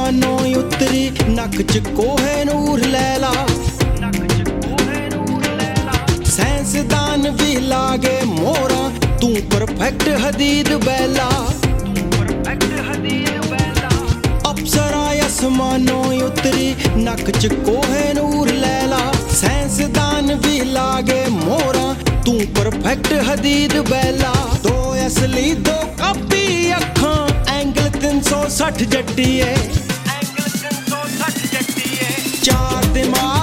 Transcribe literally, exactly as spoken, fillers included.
ਅਸਮਾਨੋਂ ਉਤਰੀ ਨੱਕ ਚ ਕੋਹੇ ਨੂਰ ਲੈ ਲਾ ਸਾਇੰਸਦਾਨ ਵੀ ਲਾਗੇ ਮੋਹਰਾਂ ਤੂੰ ਪਰਫੈਕਟ ਹਦੀਦ ਬੈਲਾ ਅਪਸਰਾ ਅਸਮਾਨੋਂ ਉਤਰੀ ਨੱਕ ਚ ਕੋਹੇ ਨੂਰ ਲੈ ਲਾ ਸਾਇੰਸਦਾਨ ਵੀ ਲਾਗੇ ਮੋਹਰਾਂ ਤੂੰ ਪਰਫੈਕਟ ਹਦੀਦ ਬੈਲਾ ਦੋ ਅਸਲੀ ਦੋ ਕਾਪੀ ਅੱਖਾਂ ਐਂਗਲ ਤਿੰਨ ਸੌ ਸੱਠ ਜੱਟੀਏ ਚਾਰ ਦਿਮਾਗ